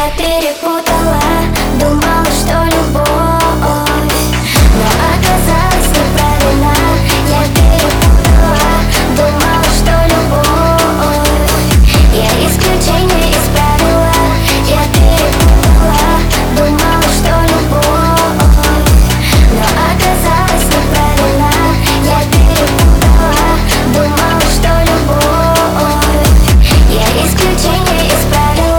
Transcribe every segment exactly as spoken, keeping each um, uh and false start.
Я перепутала, думала, что любовь, но оказалось неправильно. Я перепутала, думала, что любовь, я исключение из правила. Я перепутала, думала, что любовь, но оказалось неправильно. Я перепутала, думала, что любовь, я исключение из правила.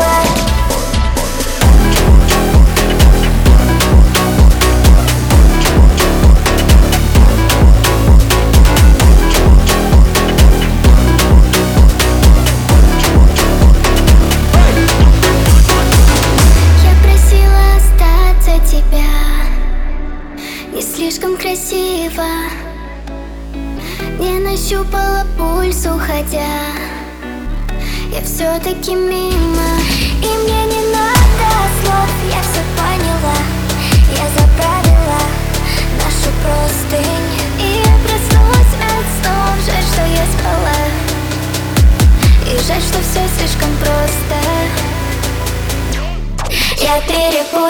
Не слишком красиво, не нащупала пульс, уходя. Я все-таки мимо, и мне не надо слов. Я все поняла, я заправила нашу простынь, и я проснулась от снов. Жаль, что я спала, и жаль, что все слишком просто. Я перепутала.